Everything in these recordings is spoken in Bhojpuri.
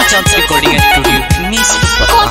चांस रिकॉर्डिंग स्टूडियो मिस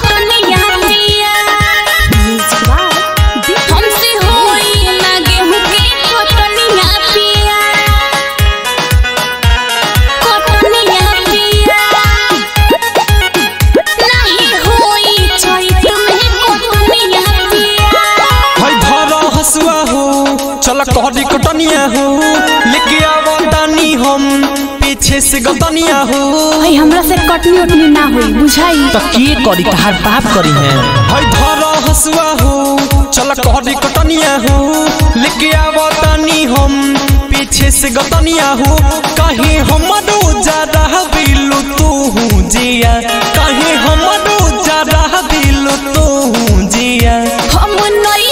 चल कहरी कटनिया हो लेके आवतानी हम पीछे से गतनिया हो। भाई हमरा से कटनी उटनी ना होई बुझाई तो के करी तहार बाप करी है। भाई धरा हसुआ हो चल कहरी कटनिया हो लेके आवतानी हम पीछे से गतनिया हो। कहीं हमरो जरा दिलु तू जिया कहीं हमरो जरा दिलु तू जिया हम नहीं